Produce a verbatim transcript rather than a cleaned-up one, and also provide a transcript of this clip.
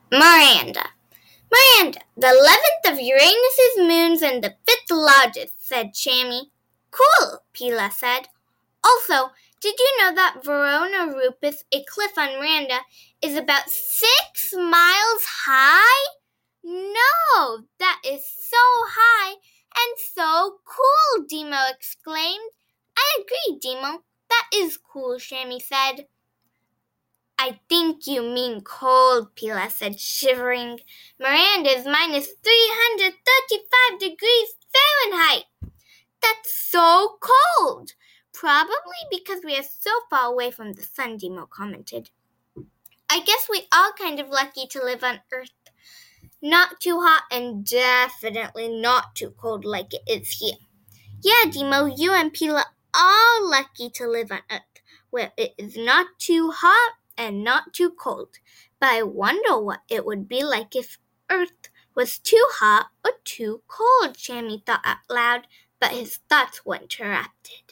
Miranda. Miranda, the eleventh of Uranus's moons and the fifth largest, said Shammy. Cool, Pila said. Also, did you know that Verona Rupus, a cliff on Miranda, is about six miles high? No, that is so high and so cool, Demo exclaimed. I agree, Demo. That is cool, Shammy said. I think you mean cold, Pila said, shivering. Miranda is minus three hundred thirty-five degrees Fahrenheit. That's so cold. Probably because we are so far away from the sun, Demo commented. I guess we are kind of lucky to live on Earth. Not too hot and definitely not too cold like it is here. Yeah, Demo, you and Pila are lucky to live on Earth, where it is not too hot and not too cold. But I wonder what it would be like if Earth was too hot or too cold, Shammy thought out loud, but his thoughts were interrupted.